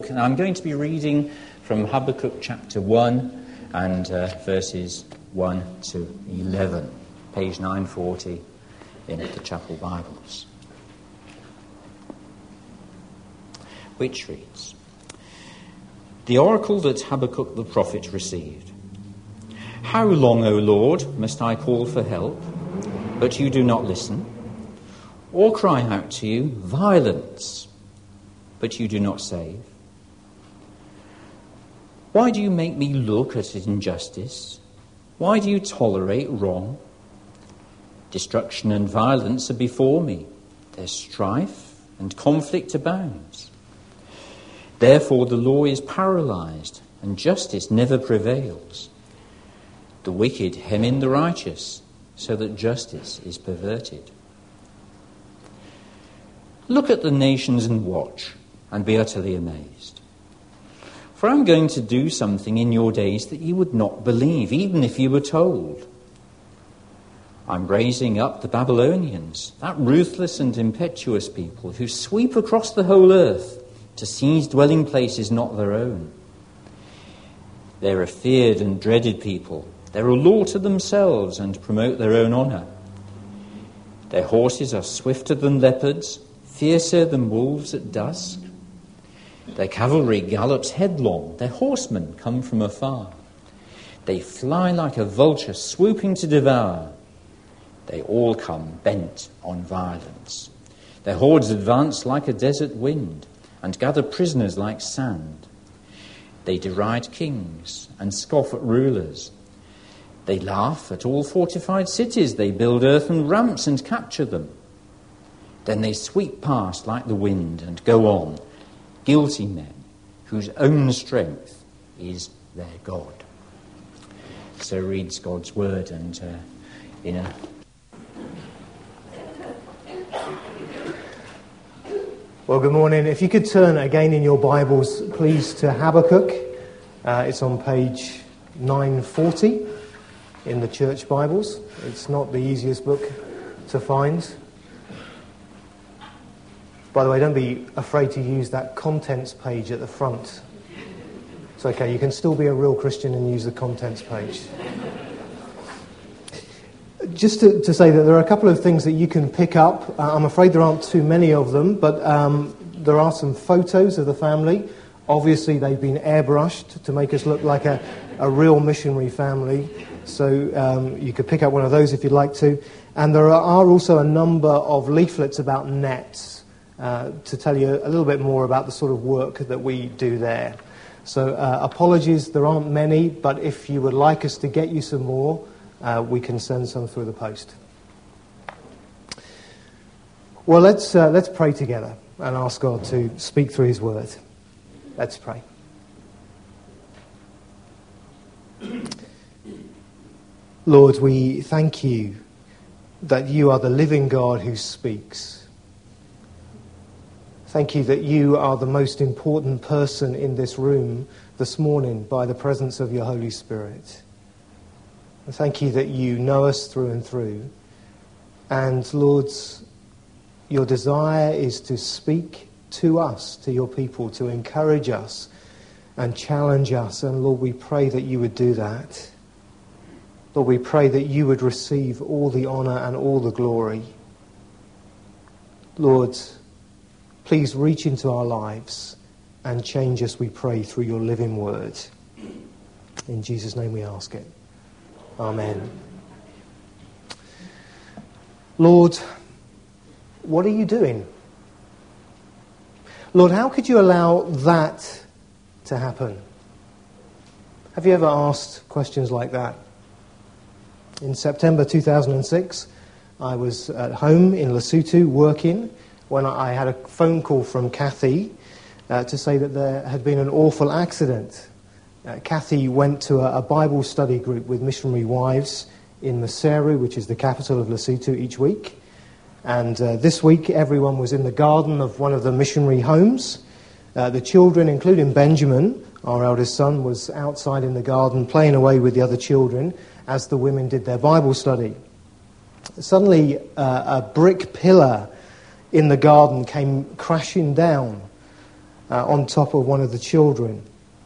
And I'm going to be reading from Habakkuk chapter 1 and verses 1 to 11, page 940 in the Chapel Bibles, which reads, "The oracle that Habakkuk the prophet received. How long, O Lord, must I call for help, but you do not listen? Or cry out to you, violence, but you do not save? Why do you make me look at injustice? Why do you tolerate wrong? Destruction and violence are before me. There's strife and conflict abounds. Therefore the law is paralyzed and justice never prevails. The wicked hem in the righteous so that justice is perverted. Look at the nations and watch and be utterly amazed. For I'm going to do something in your days that you would not believe, even if you were told. I'm raising up the Babylonians, that ruthless and impetuous people who sweep across the whole earth to seize dwelling places not their own. They're a feared and dreaded people. They're a law to themselves and promote their own honour. Their horses are swifter than leopards, fiercer than wolves at dusk. Their cavalry gallops headlong, their horsemen come from afar. They fly like a vulture swooping to devour. They all come bent on violence. Their hordes advance like a desert wind and gather prisoners like sand. They deride kings and scoff at rulers. They laugh at all fortified cities. They build earthen ramps and capture them. Then they sweep past like the wind and go on, guilty men whose own strength is their God." So reads God's word, and Well, good morning. If you could turn again in your Bibles, please, to Habakkuk. It's on page 940 in the church Bibles. It's not the easiest book to find. By the way, don't be afraid to use that contents page at the front. It's okay, you can still be a real Christian and use the contents page. Just to say that there are a couple of things that you can pick up. I'm afraid there aren't too many of them, but there are some photos of the family. Obviously, they've been airbrushed to make us look like a real missionary family. So you could pick up one of those if you'd like to. And there are also a number of leaflets about nets to tell you a little bit more about the sort of work that we do there. So apologies, there aren't many, but if you would like us to get you some more, we can send some through the post. Well, let's pray together and ask God to speak through His word. Let's pray. Lord, we thank you that you are the living God who speaks. Thank you that you are the most important person in this room this morning by the presence of your Holy Spirit. Thank you that you know us through and through. And Lord, your desire is to speak to us, to your people, to encourage us and challenge us. And Lord, we pray that you would do that. Lord, we pray that you would receive all the honour and all the glory. Lord, please reach into our lives and change us, we pray, through your living word. In Jesus' name we ask it. Amen. Lord, what are you doing? Lord, how could you allow that to happen? Have you ever asked questions like that? In September 2006, I was at home in Lesotho working when I had a phone call from Kathy to say that there had been an awful accident. Kathy went to a Bible study group with missionary wives in Maseru, which is the capital of Lesotho, each week. And this week, everyone was in the garden of one of the missionary homes. The children, including Benjamin, our eldest son, was outside in the garden playing away with the other children as the women did their Bible study. Suddenly, a brick pillar in the garden came crashing down. on top of one of the children.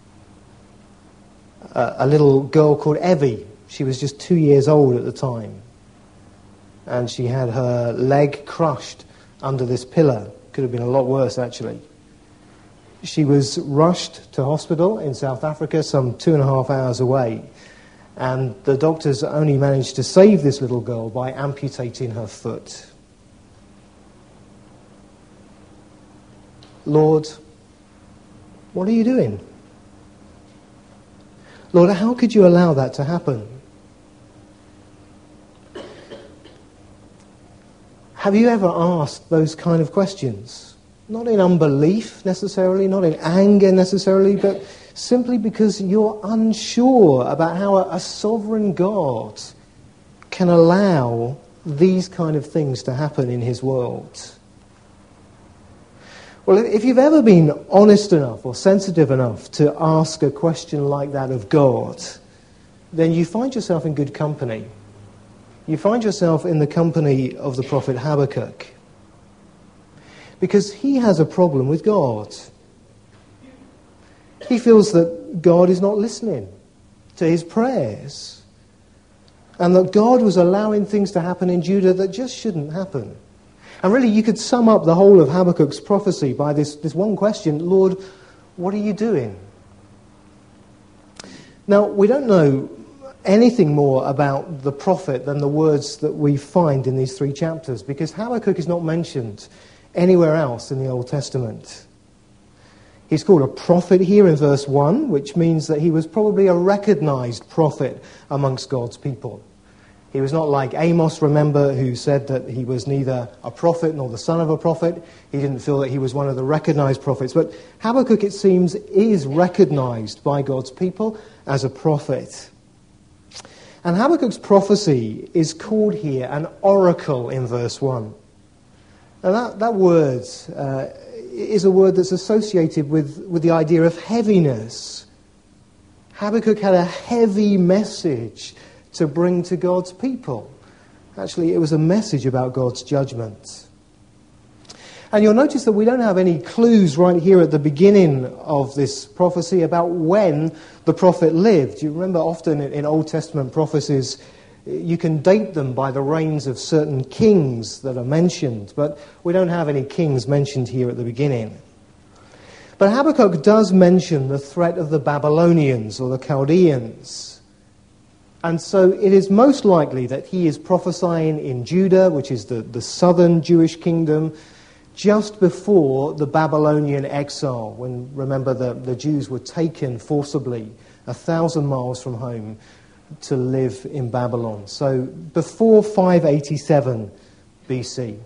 A little girl called Evie. She was just 2 years old at the time. And she had her leg crushed under this pillar. Could have been a lot worse, actually. She was rushed to hospital in South Africa, some 2.5 hours away. And the doctors only managed to save this little girl by amputating her foot. Lord, what are you doing? Lord, how could you allow that to happen? Have you ever asked those kind of questions? Not in unbelief necessarily, not in anger necessarily, but simply because you're unsure about how a sovereign God can allow these kind of things to happen in his world. Well, if you've ever been honest enough or sensitive enough to ask a question like that of God, then you find yourself in good company. You find yourself in the company of the prophet Habakkuk. Because he has a problem with God. He feels that God is not listening to his prayers. And that God was allowing things to happen in Judah that just shouldn't happen. And really, you could sum up the whole of Habakkuk's prophecy by this one question: Lord, what are you doing? Now, we don't know anything more about the prophet than the words that we find in these 3 chapters, because Habakkuk is not mentioned anywhere else in the Old Testament. He's called a prophet here in verse 1, which means that he was probably a recognized prophet amongst God's people. He was not like Amos, remember, who said that he was neither a prophet nor the son of a prophet. He didn't feel that he was one of the recognized prophets. But Habakkuk, it seems, is recognized by God's people as a prophet. And Habakkuk's prophecy is called here an oracle in verse 1. And that word is a word that's associated with the idea of heaviness. Habakkuk had a heavy message to bring to God's people. Actually, it was a message about God's judgment. And you'll notice that we don't have any clues right here at the beginning of this prophecy about when the prophet lived. You remember often in Old Testament prophecies, you can date them by the reigns of certain kings that are mentioned, but we don't have any kings mentioned here at the beginning. But Habakkuk does mention the threat of the Babylonians or the Chaldeans. And so it is most likely that he is prophesying in Judah, which is the southern Jewish kingdom, just before the Babylonian exile, when, remember, the Jews were taken forcibly 1,000 miles from home to live in Babylon. So before 587 BC.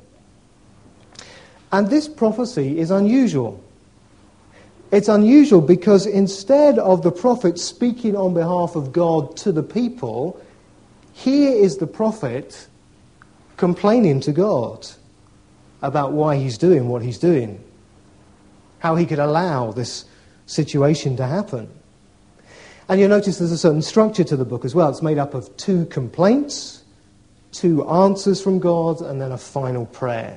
And this prophecy is unusual. It's unusual because instead of the prophet speaking on behalf of God to the people, here is the prophet complaining to God about why he's doing what he's doing, how he could allow this situation to happen. And you'll notice there's a certain structure to the book as well. It's made up of 2 complaints, 2 answers from God, and then a final prayer.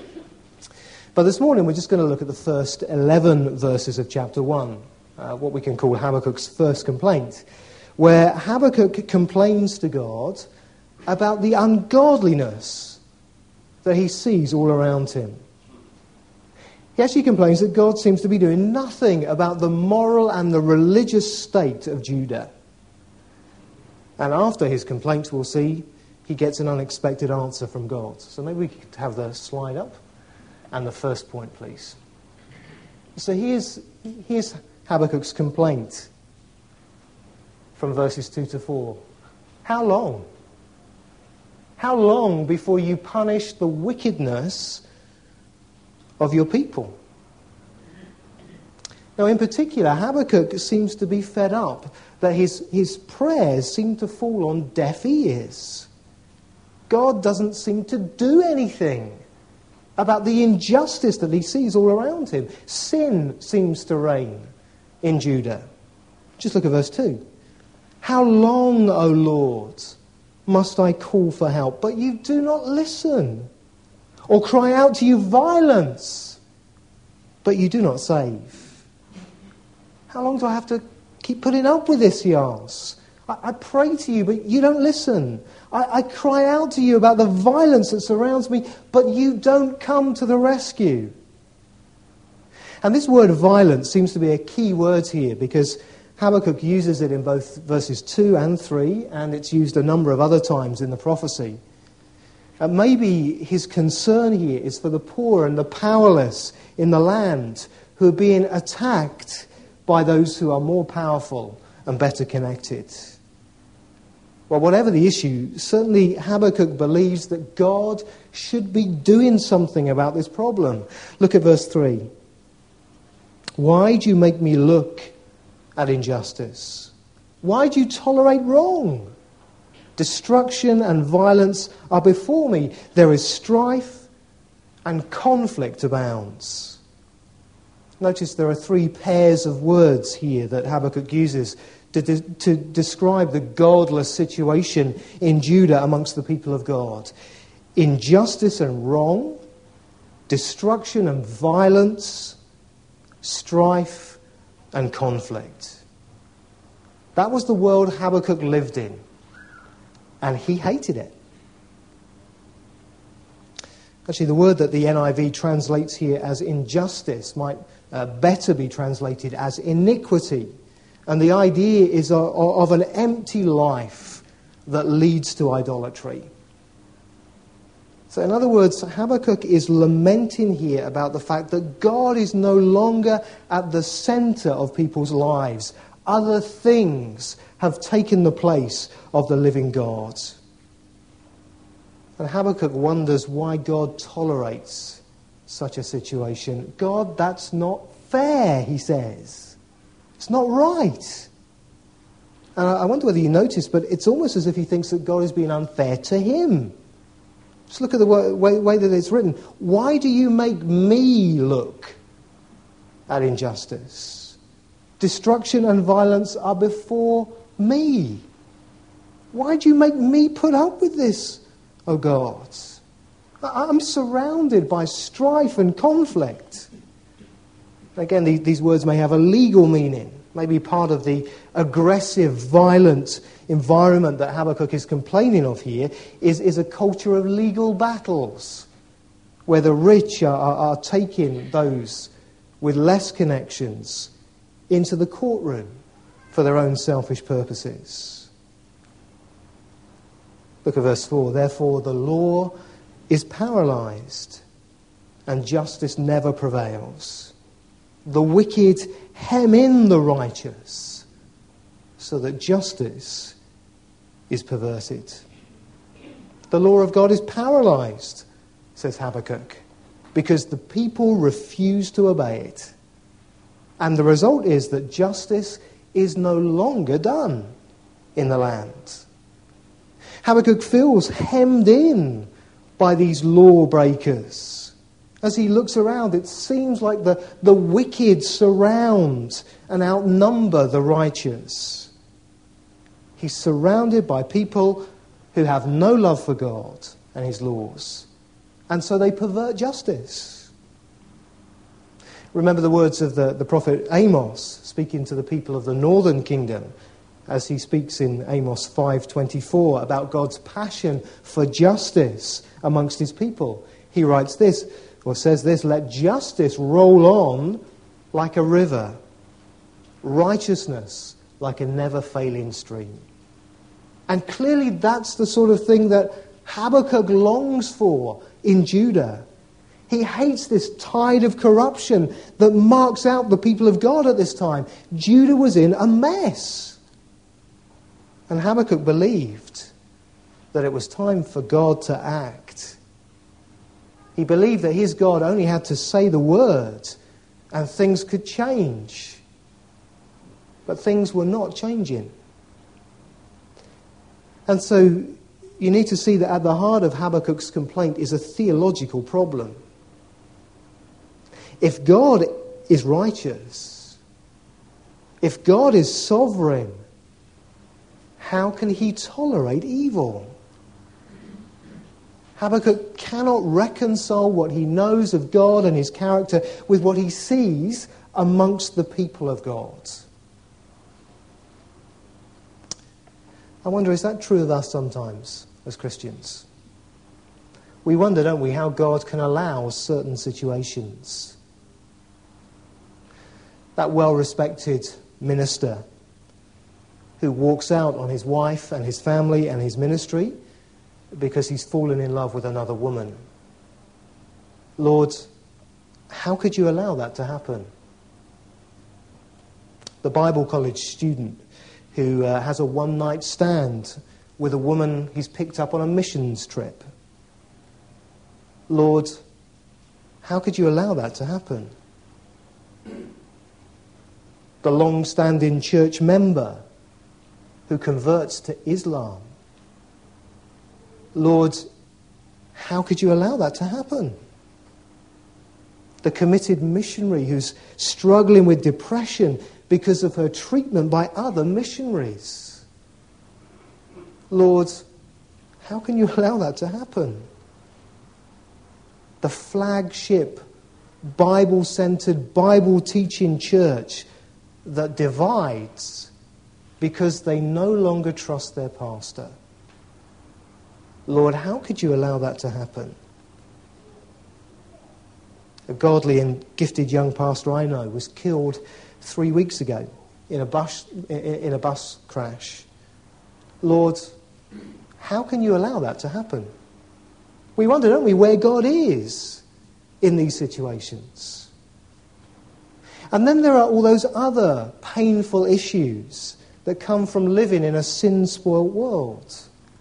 But this morning we're just going to look at the first 11 verses of chapter 1, what we can call Habakkuk's first complaint, where Habakkuk complains to God about the ungodliness that he sees all around him. He actually complains that God seems to be doing nothing about the moral and the religious state of Judah. And after his complaints, we'll see, he gets an unexpected answer from God. So maybe we could have the slide up. And the first point, please. So here's Habakkuk's complaint from verses 2 to 4. How long? How long before you punish the wickedness of your people? Now, in particular, Habakkuk seems to be fed up that his prayers seem to fall on deaf ears. God doesn't seem to do anything about the injustice that he sees all around him. Sin seems to reign in Judah. Just look at verse 2. How long, O Lord, must I call for help, but you do not listen? Or cry out to you violence, but you do not save? How long do I have to keep putting up with this, he asks. I pray to you, but you don't listen. I cry out to you about the violence that surrounds me, but you don't come to the rescue. And this word violence seems to be a key word here, because Habakkuk uses it in both verses 2 and 3, and it's used a number of other times in the prophecy. And maybe his concern here is for the poor and the powerless in the land who are being attacked by those who are more powerful and better connected. Well, whatever the issue, certainly Habakkuk believes that God should be doing something about this problem. Look at verse 3. Why do you make me look at injustice? Why do you tolerate wrong? Destruction and violence are before me. There is strife and conflict abounds. Notice there are 3 pairs of words here that Habakkuk uses to describe the godless situation in Judah amongst the people of God. Injustice and wrong, destruction and violence, strife and conflict. That was the world Habakkuk lived in, and he hated it. Actually, the word that the NIV translates here as injustice might better be translated as iniquity. And the idea is of an empty life that leads to idolatry. So in other words, Habakkuk is lamenting here about the fact that God is no longer at the center of people's lives. Other things have taken the place of the living God. And Habakkuk wonders why God tolerates such a situation. God, that's not fair, he says. It's not right. And I wonder whether you notice, but it's almost as if he thinks that God is being unfair to him. Just look at the way that it's written. Why do you make me look at injustice? Destruction and violence are before me. Why do you make me put up with this, O God? I'm surrounded by strife and conflict. Again, these words may have a legal meaning. Maybe part of the aggressive, violent environment that Habakkuk is complaining of here is a culture of legal battles, where the rich are taking those with less connections into the courtroom for their own selfish purposes. Look at verse 4. Therefore the law is paralyzed, and justice never prevails. The wicked hem in the righteous, so that justice is perverted. The law of God is paralyzed, says Habakkuk, because the people refuse to obey it. And the result is that justice is no longer done in the land. Habakkuk feels hemmed in by these lawbreakers. As he looks around, it seems like the wicked surround and outnumber the righteous. He's surrounded by people who have no love for God and his laws, and so they pervert justice. Remember the words of the prophet Amos, speaking to the people of the northern kingdom, as he speaks in Amos 5:24 about God's passion for justice amongst his people. He writes this, or says this, let justice roll on like a river, righteousness like a never-failing stream. And clearly that's the sort of thing that Habakkuk longs for in Judah. He hates this tide of corruption that marks out the people of God at this time. Judah was in a mess. And Habakkuk believed that it was time for God to act. He believed that his God only had to say the word and things could change. But things were not changing. And so you need to see that at the heart of Habakkuk's complaint is a theological problem. If God is righteous, if God is sovereign, how can he tolerate evil? Habakkuk cannot reconcile what he knows of God and his character with what he sees amongst the people of God. I wonder, is that true of us sometimes as Christians? We wonder, don't we, how God can allow certain situations. That well-respected minister who walks out on his wife and his family and his ministry because he's fallen in love with another woman. Lord, how could you allow that to happen? The Bible college student who has a one-night stand with a woman he's picked up on a missions trip. Lord, how could you allow that to happen? The long-standing church member who converts to Islam. Lord, how could you allow that to happen? The committed missionary who's struggling with depression because of her treatment by other missionaries. Lord, how can you allow that to happen? The flagship Bible-centered, Bible-teaching church that divides because they no longer trust their pastor. Lord, how could you allow that to happen? A godly and gifted young pastor I know was killed 3 weeks ago in a bus crash. Lord, how can you allow that to happen? We wonder, don't we, where God is in these situations. And then there are all those other painful issues that come from living in a sin-spoilt world.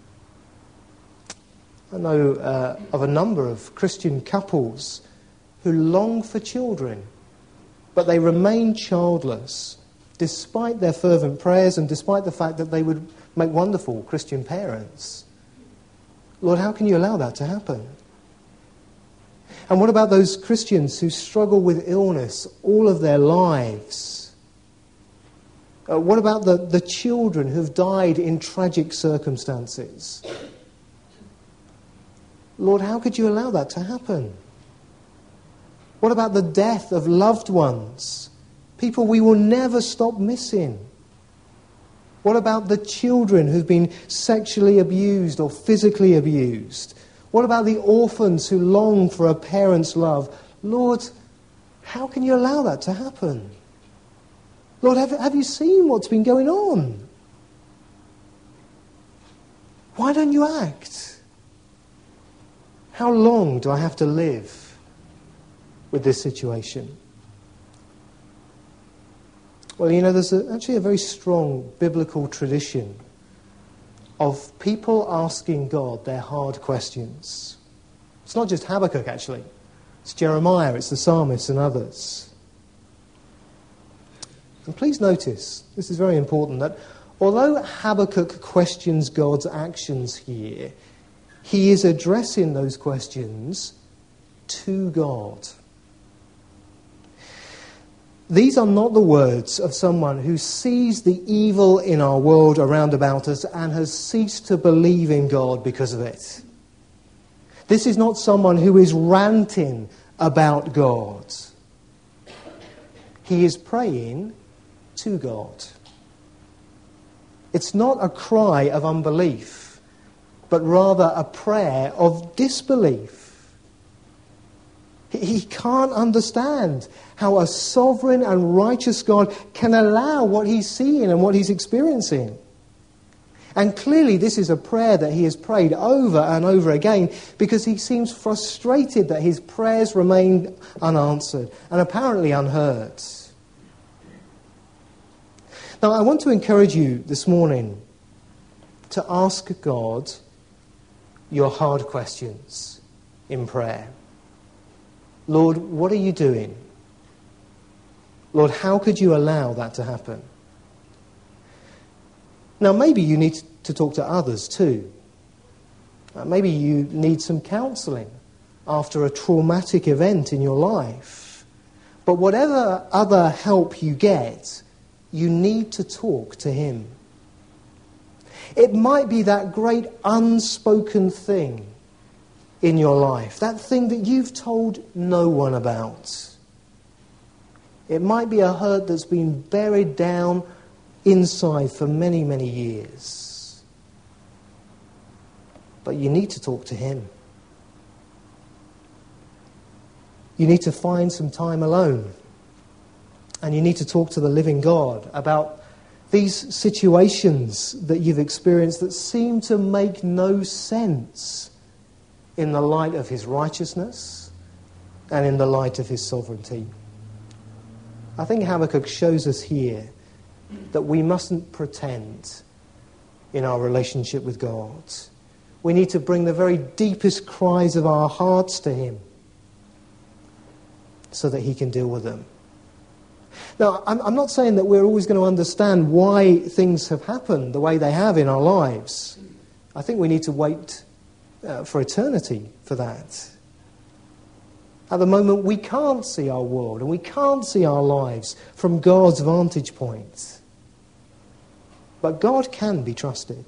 I know of a number of Christian couples who long for children, but they remain childless despite their fervent prayers and despite the fact that they would make wonderful Christian parents. Lord, how can you allow that to happen? And what about those Christians who struggle with illness all of their lives? What about the children who've died in tragic circumstances? Lord, how could you allow that to happen? What about the death of loved ones? People we will never stop missing. What about the children who've been sexually abused or physically abused? What about the orphans who long for a parent's love? Lord, how can you allow that to happen? Lord, have you seen what's been going on? Why don't you act? How long do I have to live with this situation? Well, you know, there's actually a very strong biblical tradition of people asking God their hard questions. It's not just Habakkuk, actually. It's Jeremiah, it's the psalmists and others. And please notice, this is very important, that although Habakkuk questions God's actions here, he is addressing those questions to God. These are not the words of someone who sees the evil in our world around about us and has ceased to believe in God because of it. This is not someone who is ranting about God. He is praying to God. It's not a cry of unbelief, but rather a prayer of disbelief. He can't understand how a sovereign and righteous God can allow what he's seeing and what he's experiencing. And clearly this is a prayer that he has prayed over and over again because he seems frustrated that his prayers remain unanswered and apparently unheard. Now, I want to encourage you this morning to ask God your hard questions in prayer. Lord, what are you doing? Lord, how could you allow that to happen? Now, maybe you need to talk to others too. Maybe you need some counselling after a traumatic event in your life. But whatever other help you get, you need to talk to him. It might be that great unspoken thing in your life, that thing that you've told no one about. It might be a hurt that's been buried down inside for many, many years. But you need to talk to him. You need to find some time alone. And you need to talk to the living God about these situations that you've experienced that seem to make no sense in the light of his righteousness and in the light of his sovereignty. I think Habakkuk shows us here that we mustn't pretend in our relationship with God. We need to bring the very deepest cries of our hearts to him so that he can deal with them. Now, I'm not saying that we're always going to understand why things have happened the way they have in our lives. I think we need to wait for eternity for that. At the moment, we can't see our world and we can't see our lives from God's vantage point. But God can be trusted.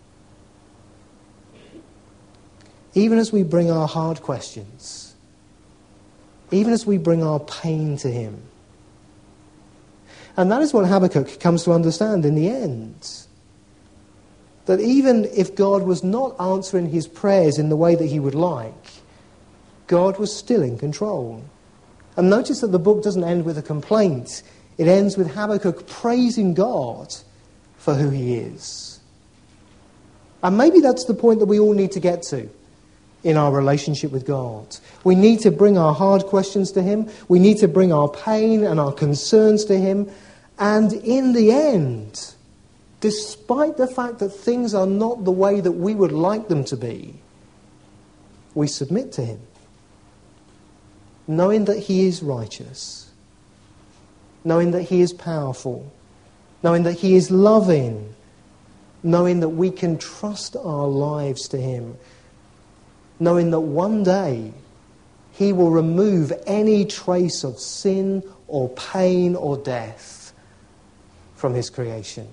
Even as we bring our hard questions, even as we bring our pain to him. And that is what Habakkuk comes to understand in the end. That even if God was not answering his prayers in the way that he would like, God was still in control. And notice that the book doesn't end with a complaint. It ends with Habakkuk praising God for who he is. And maybe that's the point that we all need to get to in our relationship with God. We need to bring our hard questions to him. We need to bring our pain and our concerns to him. And in the end, despite the fact that things are not the way that we would like them to be, we submit to him, knowing that he is righteous, knowing that he is powerful, knowing that he is loving, knowing that we can trust our lives to him, knowing that one day he will remove any trace of sin or pain or death from his creation.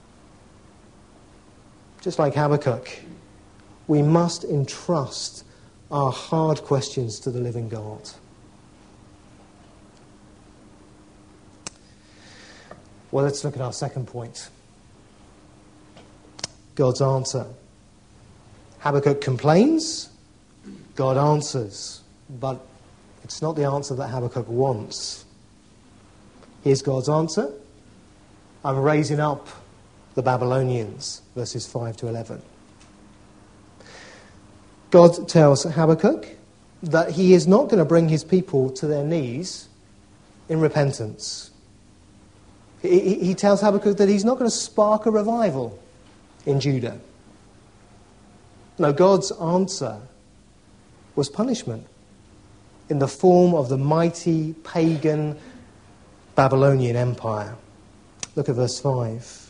Just like Habakkuk, we must entrust our hard questions to the living God. Well, let's look at our second point. God's answer. Habakkuk complains, God answers, but it's not the answer that Habakkuk wants. Here's God's answer. I'm raising up the Babylonians, verses 5 to 11. God tells Habakkuk that he is not going to bring his people to their knees in repentance. He tells Habakkuk that he's not going to spark a revival in Judah. No, God's answer was punishment in the form of the mighty pagan Babylonian Empire. Look at verse 5.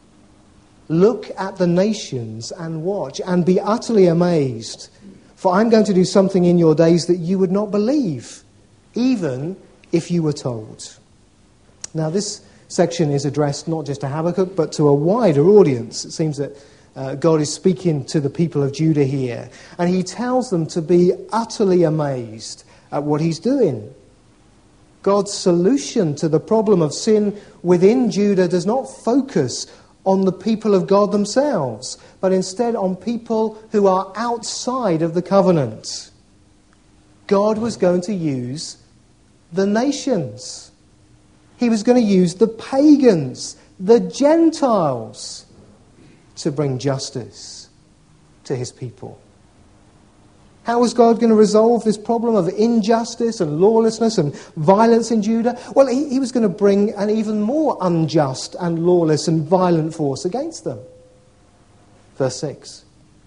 Look at the nations and watch and be utterly amazed, for I'm going to do something in your days that you would not believe, even if you were told. Now this section is addressed not just to Habakkuk, but to a wider audience. It seems that God is speaking to the people of Judah here, and he tells them to be utterly amazed at what he's doing. God's solution to the problem of sin within Judah does not focus on the people of God themselves, but instead on people who are outside of the covenant. God was going to use the nations. He was going to use the pagans, the Gentiles, to bring justice to his people. How was God going to resolve this problem of injustice and lawlessness and violence in Judah? Well, he was going to bring an even more unjust and lawless and violent force against them. Verse 6.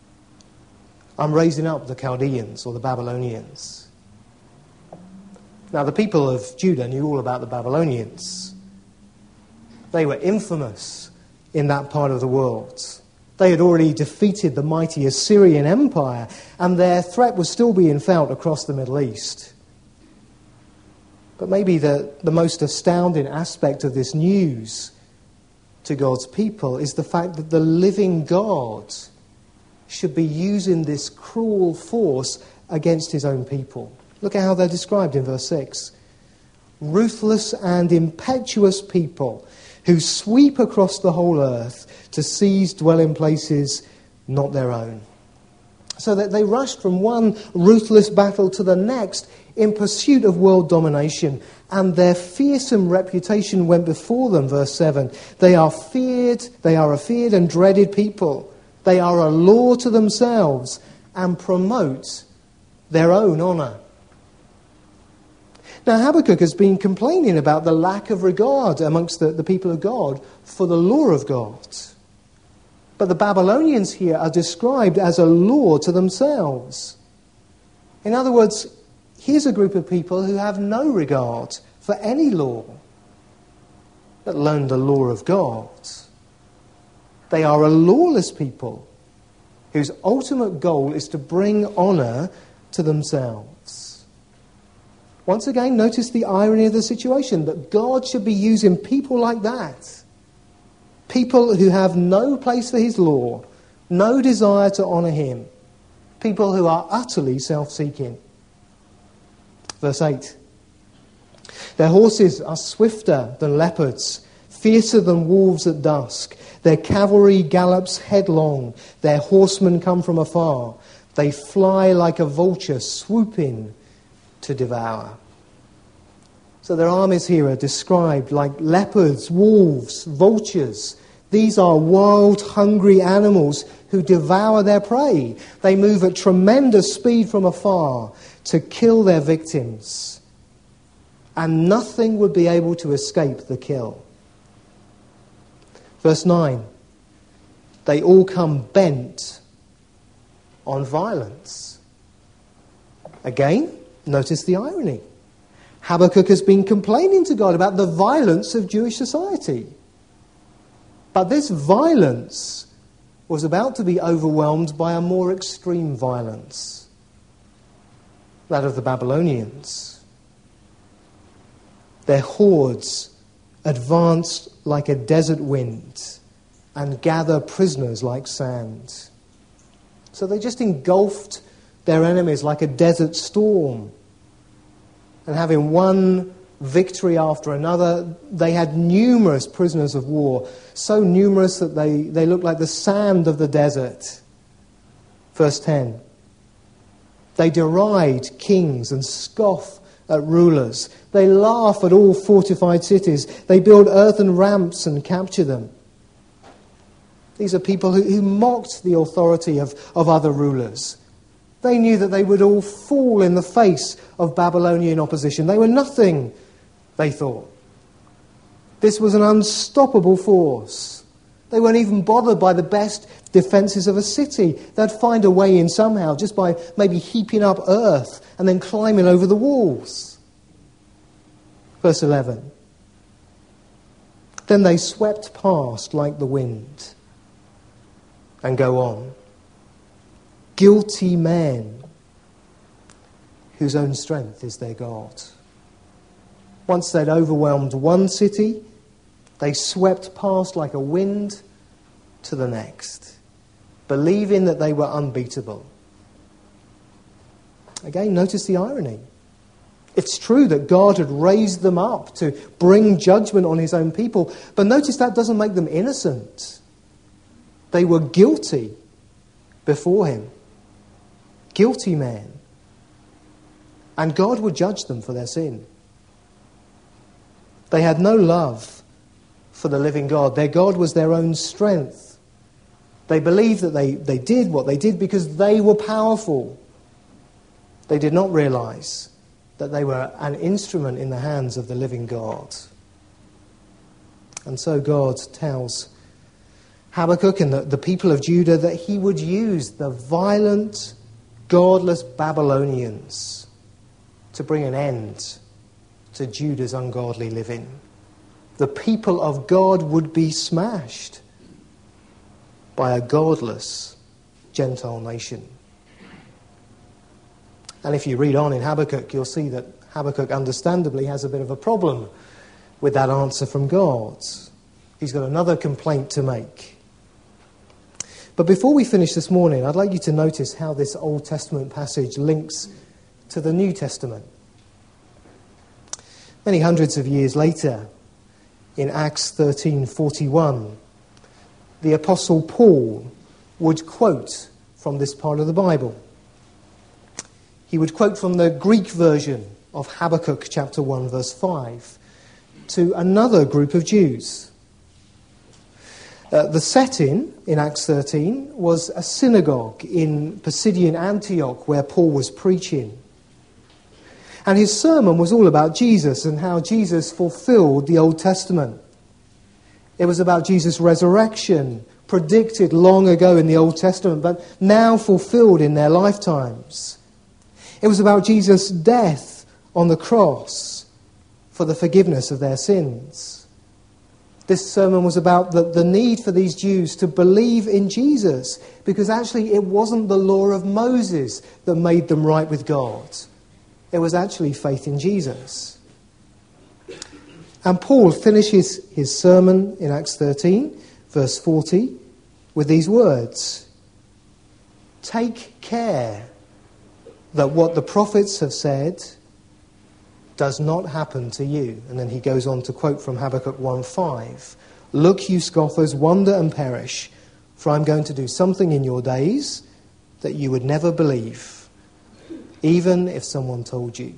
I'm raising up the Chaldeans or the Babylonians. Now, the people of Judah knew all about the Babylonians. They were infamous in that part of the world. They had already defeated the mighty Assyrian Empire, and their threat was still being felt across the Middle East. But maybe the most astounding aspect of this news to God's people is the fact that the living God should be using this cruel force against his own people. Look at how they're described in verse 6. ruthless and impetuous people who sweep across the whole earth to seize dwelling places not their own. So that they rushed from one ruthless battle to the next in pursuit of world domination, and their fearsome reputation went before them, verse 7. They are a feared and dreaded people. They are a law to themselves and promote their own honour. Now, Habakkuk has been complaining about the lack of regard amongst the people of God for the law of God. But the Babylonians here are described as a law to themselves. In other words, here's a group of people who have no regard for any law, let alone the law of God. They are a lawless people whose ultimate goal is to bring honour to themselves. Once again, notice the irony of the situation, that God should be using people like that. People who have no place for his law, no desire to honour him. People who are utterly self-seeking. Verse 8. Their horses are swifter than leopards, fiercer than wolves at dusk. Their cavalry gallops headlong. Their horsemen come from afar. They fly like a vulture, swooping to devour. So their armies here are described like leopards, wolves, vultures. These are wild, hungry animals who devour their prey. They move at tremendous speed from afar to kill their victims. And nothing would be able to escape the kill. Verse 9. They all come bent on violence. Again, notice the irony. Habakkuk has been complaining to God about the violence of Jewish society. But this violence was about to be overwhelmed by a more extreme violence, that of the Babylonians. Their hordes advance like a desert wind and gather prisoners like sand. So they just engulfed their enemies like a desert storm. And having one victory after another, they had numerous prisoners of war, so numerous that they looked like the sand of the desert. Verse 10. They deride kings and scoff at rulers. They laugh at all fortified cities. They build earthen ramps and capture them. These are people who mocked the authority of other rulers. They knew that they would all fall in the face of Babylonian opposition. They were nothing, they thought. This was an unstoppable force. They weren't even bothered by the best defences of a city. They'd find a way in somehow, just by maybe heaping up earth and then climbing over the walls. Verse 11. Then they swept past like the wind and go on. Guilty men whose own strength is their God. Once they'd overwhelmed one city, they swept past like a wind to the next, believing that they were unbeatable. Again, notice the irony. It's true that God had raised them up to bring judgment on his own people, but notice that doesn't make them innocent. They were guilty before him. Guilty men. And God would judge them for their sin. They had no love for the living God. Their God was their own strength. They believed that they did what they did because they were powerful. They did not realize that they were an instrument in the hands of the living God. And so God tells Habakkuk and the people of Judah that he would use the violent, godless Babylonians to bring an end to Judah's ungodly living. The people of God would be smashed by a godless Gentile nation. And if you read on in Habakkuk, you'll see that Habakkuk understandably has a bit of a problem with that answer from God. He's got another complaint to make. But before we finish this morning, I'd like you to notice how this Old Testament passage links to the New Testament. Many hundreds of years later, in Acts 13:41, the Apostle Paul would quote from this part of the Bible. He would quote from the Greek version of Habakkuk chapter 1 verse 5 to another group of Jews. The setting in Acts 13 was a synagogue in Pisidian Antioch where Paul was preaching. And his sermon was all about Jesus and how Jesus fulfilled the Old Testament. It was about Jesus' resurrection, predicted long ago in the Old Testament, but now fulfilled in their lifetimes. It was about Jesus' death on the cross for the forgiveness of their sins. This sermon was about the need for these Jews to believe in Jesus, because actually it wasn't the law of Moses that made them right with God. It was actually faith in Jesus. And Paul finishes his sermon in Acts 13, verse 40, with these words: "Take care that what the prophets have said does not happen to you." And then he goes on to quote from Habakkuk 1:5. "Look, you scoffers, wonder and perish, for I'm going to do something in your days that you would never believe, even if someone told you."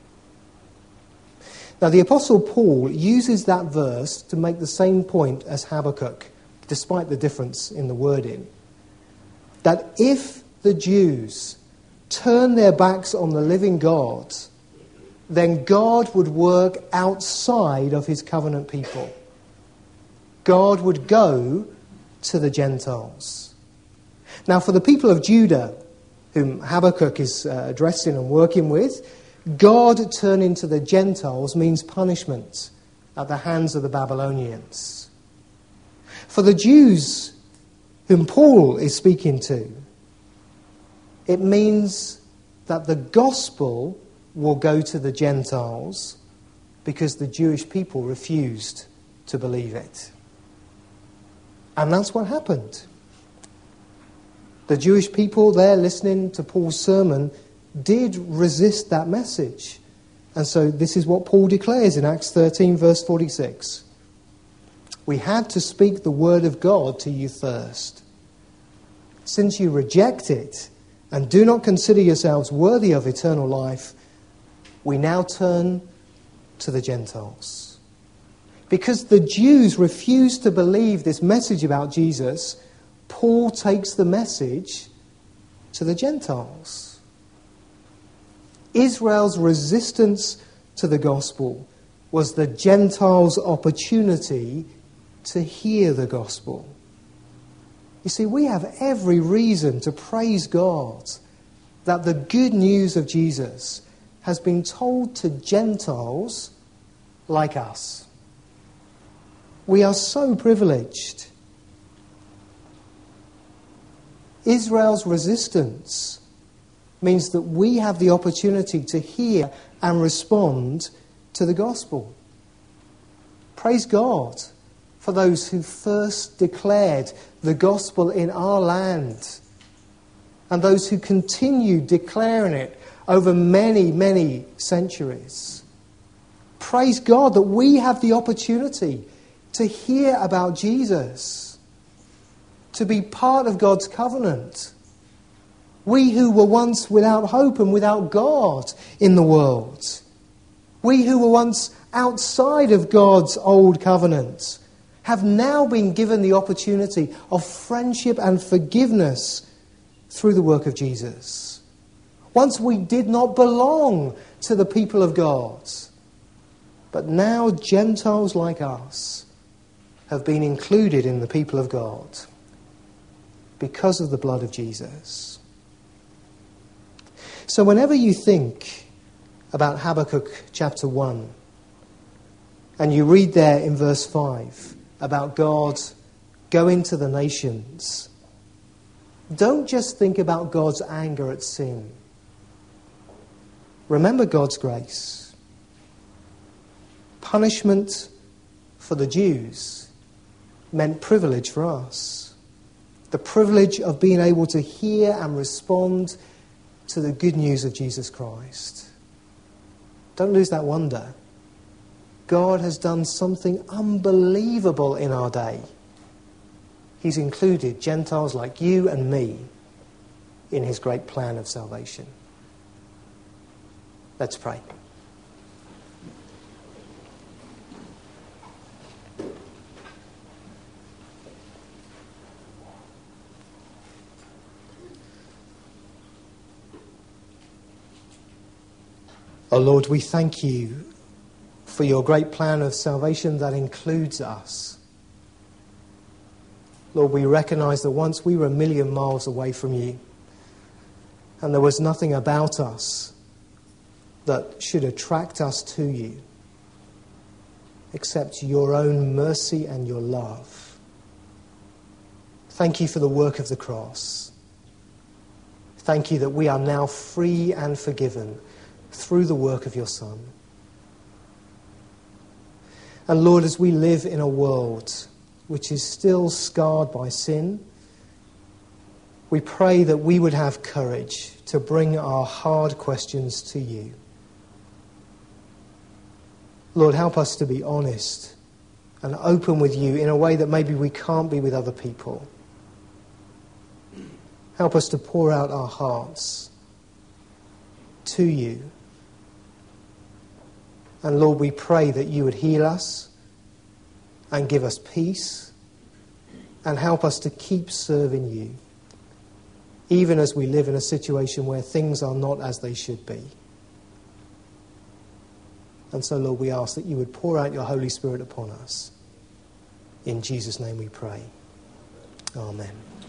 Now, the Apostle Paul uses that verse to make the same point as Habakkuk, despite the difference in the wording. That if the Jews turn their backs on the living God, then God would work outside of his covenant people. God would go to the Gentiles. Now, for the people of Judah, whom Habakkuk is addressing and working with, God turning to the Gentiles means punishment at the hands of the Babylonians. For the Jews whom Paul is speaking to, it means that the gospel will go to the Gentiles because the Jewish people refused to believe it. And that's what happened. The Jewish people there listening to Paul's sermon did resist that message. And so this is what Paul declares in Acts 13 verse 46. "We had to speak the word of God to you first. Since you reject it and do not consider yourselves worthy of eternal life, we now turn to the Gentiles." Because the Jews refused to believe this message about Jesus, Paul takes the message to the Gentiles. Israel's resistance to the gospel was the Gentiles' opportunity to hear the gospel. You see, we have every reason to praise God that the good news of Jesus has been told to Gentiles like us. We are so privileged. Israel's resistance means that we have the opportunity to hear and respond to the gospel. Praise God for those who first declared the gospel in our land and those who continue declaring it over many, many centuries. Praise God that we have the opportunity to hear about Jesus, to be part of God's covenant. We who were once without hope and without God in the world. We who were once outside of God's old covenant have now been given the opportunity of friendship and forgiveness through the work of Jesus. Once we did not belong to the people of God, but now Gentiles like us have been included in the people of God because of the blood of Jesus. So whenever you think about Habakkuk chapter 1, and you read there in verse 5 about God going to the nations, don't just think about God's anger at sin. Remember God's grace. Punishment for the Jews meant privilege for us. The privilege of being able to hear and respond to the good news of Jesus Christ. Don't lose that wonder. God has done something unbelievable in our day. He's included Gentiles like you and me in his great plan of salvation. Let's pray. Oh Lord, we thank you for your great plan of salvation that includes us. Lord, we recognise that once we were a million miles away from you, and there was nothing about us that should attract us to you except your own mercy and your love. Thank you for the work of the cross. Thank you that we are now free and forgiven through the work of your Son. And Lord, as we live in a world which is still scarred by sin, we pray that we would have courage to bring our hard questions to you. Lord, help us to be honest and open with you in a way that maybe we can't be with other people. Help us to pour out our hearts to you. And Lord, we pray that you would heal us and give us peace and help us to keep serving you, even as we live in a situation where things are not as they should be. And so, Lord, we ask that you would pour out your Holy Spirit upon us. In Jesus' name we pray. Amen.